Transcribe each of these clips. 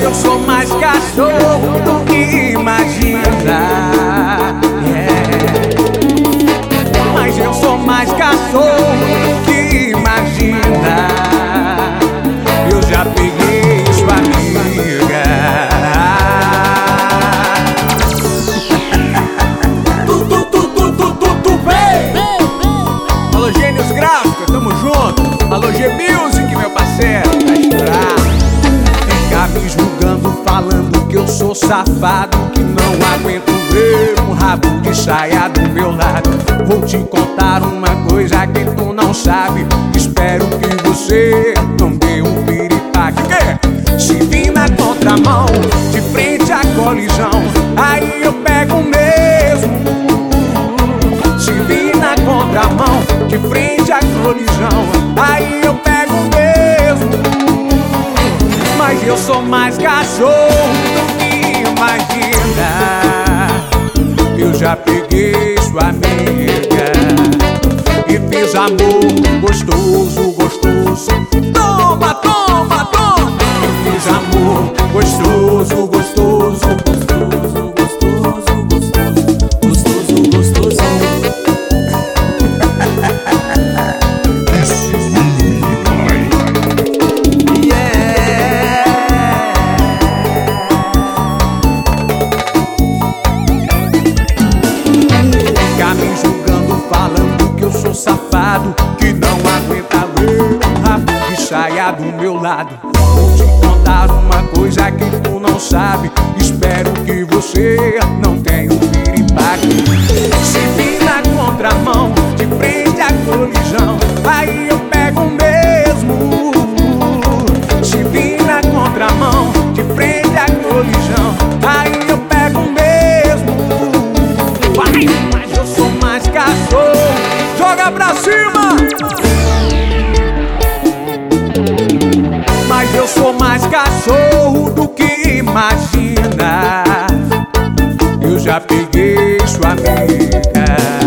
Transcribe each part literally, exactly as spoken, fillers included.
eu sou mais cachorro do que imagina. Yeah. Mas eu sou mais cachorro do que imagina. Eu já peguei sua amiga. Tu, tu, tu, tu, tu, tu, tu, bem. Alô, Gênios Gráficos, tamo junto. Alô, G-Music, meu parceiro, tá estourado. Fica me julgando, falando que eu sou safado, que não aguento ver um rabo de saia do meu lado. Vou te contar uma coisa que tu não sabe. Espero que você não dê um piripaque. O quê? Se vir na contramão, de frente à colisão, aí eu pego mesmo. Se vir na contramão, de frente à colisão, aí eu pego mesmo. Mas eu sou mais cachorro do que imagina. Eu já peguei sua amiga e fiz amor gostoso, gostoso. Toma, toma, toma. Eu fiz amor gostoso, gostoso, gostoso, gostoso, gostoso, gostoso, gostoso. Me julgando, falando que eu sou safado, que não aguenta ver um rabo de saia do meu lado. Vou te contar uma coisa que tu não sabe. Espero que você não tenha um piripaque. Se vir na contramão, de frente à colisão, aí eu pego mesmo. Se vir na contramão, de frente à colisão, aí eu pego mesmo. Vai! Cachorro, joga pra cima! Mas eu sou mais cachorro do que imagina. Eu já peguei sua amiga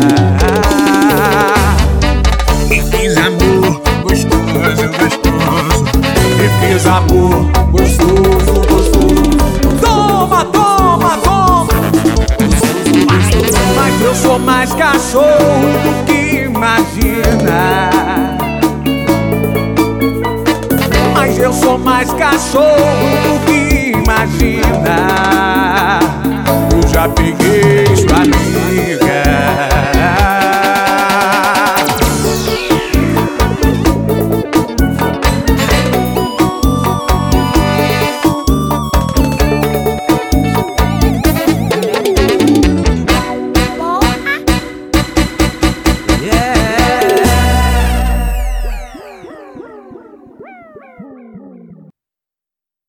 e fiz amor gostoso, gostoso. E fiz amor gostoso, gostoso. Toma, toma, toma! Mas eu sou mais cachorro do que imagina. Mas eu sou mais cachorro do que imagina. Eu já peguei sua amiga.